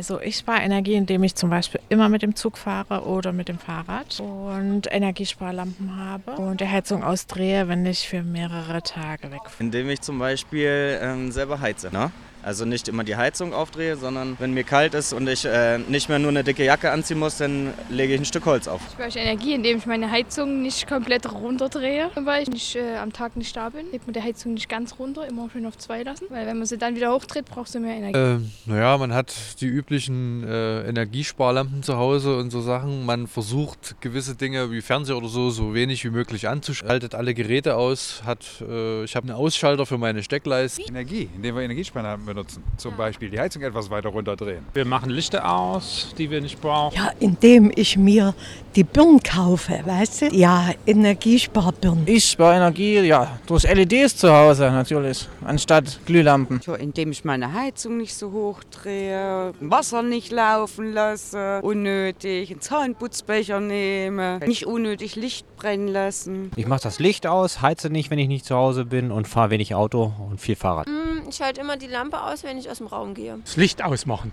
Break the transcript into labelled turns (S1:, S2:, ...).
S1: Also ich spare Energie, indem ich zum Beispiel immer mit dem Zug fahre oder mit dem Fahrrad und Energiesparlampen habe und die Heizung ausdrehe, wenn ich für mehrere Tage wegfahre.
S2: Indem ich zum Beispiel selber heize, ne? Also nicht immer die Heizung aufdrehe, sondern wenn mir kalt ist und ich nicht mehr nur eine dicke Jacke anziehen muss, dann lege ich ein Stück Holz auf.
S3: Ich spare Energie, indem ich meine Heizung nicht komplett runterdrehe, weil ich am Tag nicht da bin. Hebt man die Heizung nicht ganz runter, immer schön auf 2 lassen, weil wenn man sie dann wieder hochdreht, brauchst du mehr Energie.
S4: Man hat die üblichen Energiesparlampen zu Hause und so Sachen. Man versucht gewisse Dinge wie Fernseher oder so wenig wie möglich anzuschalten. Schaltet alle Geräte aus, ich habe einen Ausschalter für meine Steckleiste.
S5: Energie, indem wir Energiesparlampen benutzen. Zum Beispiel die Heizung etwas weiter runterdrehen.
S6: Wir machen Lichter aus, die wir nicht brauchen.
S7: Ja, indem ich mir die Birnen kaufe, weißt du? Ja, Energiesparbirnen.
S8: Ich spare Energie, ja, durch LEDs zu Hause natürlich, anstatt Glühlampen.
S9: Ja, indem ich meine Heizung nicht so hoch drehe, Wasser nicht laufen lasse, unnötig einen Zahnputzbecher nehme, nicht unnötig Licht brennen lassen.
S10: Ich mache das Licht aus, heize nicht, wenn ich nicht zu Hause bin und fahre wenig Auto und viel Fahrrad.
S11: Ich schalte immer die Lampe aus, wenn ich aus dem Raum gehe.
S6: Das Licht ausmachen.